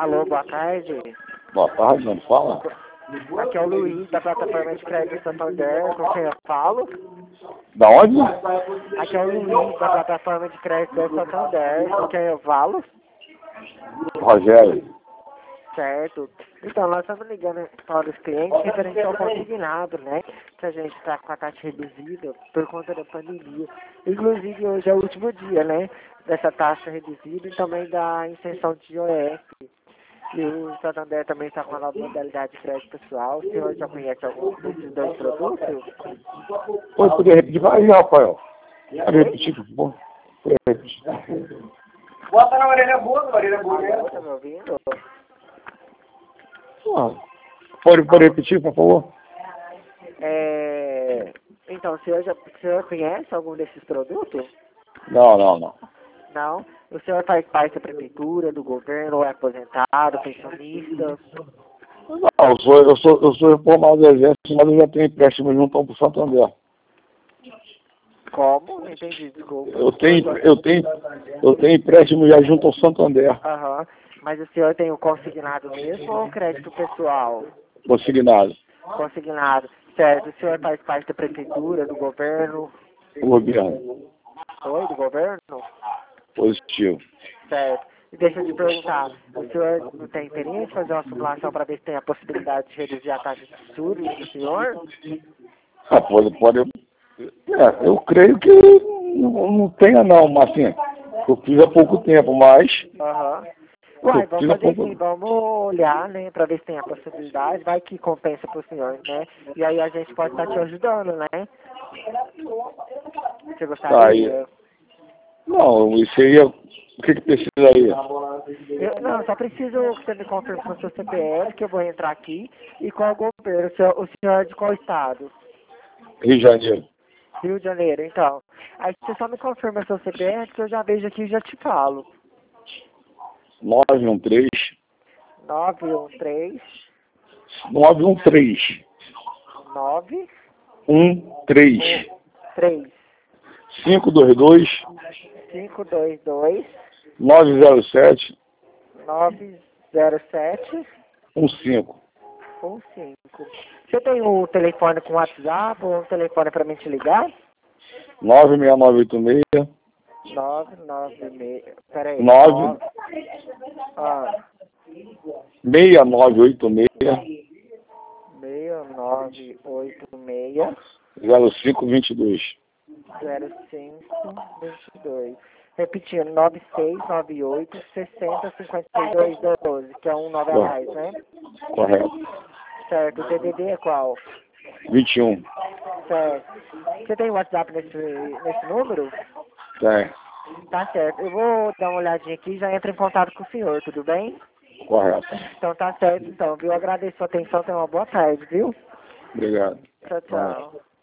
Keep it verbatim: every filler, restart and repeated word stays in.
Alô, boa tarde. Boa tarde, não fala? Aqui é o Luiz, da plataforma de crédito Santander, com quem eu falo. Da onde? Aqui é o Luiz, da plataforma de crédito Santander, com quem eu falo. Rogério. Certo. Então, nós estamos ligando para os clientes referente ao consignado, né? Que a gente está com a taxa reduzida por conta da pandemia. Inclusive, hoje é o último dia, né? Dessa taxa reduzida e também da isenção de I O F. E o Santander também está com a nova modalidade de crédito pessoal. O senhor já conhece algum desses dois produtos? Oi, poder repetir? Vai, Rafael. Pode repetir, por favor. Pode repetir. Bota na orelha boa, na orelha boa. Alô, tá me ouvindo? Ah, pode, pode repetir, por favor? É... Então, o senhor, já, o senhor conhece algum desses produtos? Não, não, não. Não? O senhor faz parte da prefeitura, do governo, ou é aposentado, pensionista? Não, eu sou, eu sou, eu sou reformado do Exército, mas eu já tenho empréstimo junto ao Santander. Como? Não entendi, desculpa. Eu tenho, eu tenho, eu tenho empréstimo já junto ao Santander. Aham. Mas o senhor tem o consignado mesmo ou crédito pessoal? Consignado. Consignado. Certo. O senhor faz parte da prefeitura, do governo? O governo. Oi, do governo? Positivo. Certo. E deixa eu te perguntar, o senhor não tem interesse em fazer uma simulação para ver se tem a possibilidade de reduzir a taxa de juros do senhor? Ah, pode, pode. É, eu creio que não, não tenha não, mas assim, eu fiz há pouco tempo, mas Aham. Uai, eu vamos fiz há fazer pouco assim, vamos olhar, né, pra ver se tem a possibilidade, vai que compensa pro senhor, né? E aí a gente pode estar te ajudando, né? Você Tá gostaria? aí. Não, isso aí, é- o que que precisa aí? Eu, não, só preciso que você me confirme com o seu C P F, que eu vou entrar aqui, e qual o governo, o senhor, o senhor é de qual estado? Rio de Janeiro. Rio de Janeiro, então. Aí você só me confirma o seu C P F, que eu já vejo aqui e já te falo. nove um três, nove um três, nove um três, nove um três, três, cinco dois dois, cinco dois dois, nove zero sete, nove zero sete, um cinco. um cinco. Você tem um telefone com WhatsApp ou um telefone para mim te ligar? nove seis nove oito seis, nove nove seis. Peraí. nove Ah, seis nove oito seis, seis nove oito seis, zero cinco dois dois. zero cinco dois dois. Repetindo, nove seis nove oito seis zero cinco dois doze, que é um nove a mais, né? Correto. Certo. O D D D é qual? vinte e um. Certo. Você tem WhatsApp nesse, nesse número? Tem. Tá certo. Eu vou dar uma olhadinha aqui e já entro em contato com o senhor, tudo bem? Correto. Então tá certo, então, viu? Eu agradeço a sua atenção, tenha uma boa tarde, viu? Obrigado. Tchau, tchau.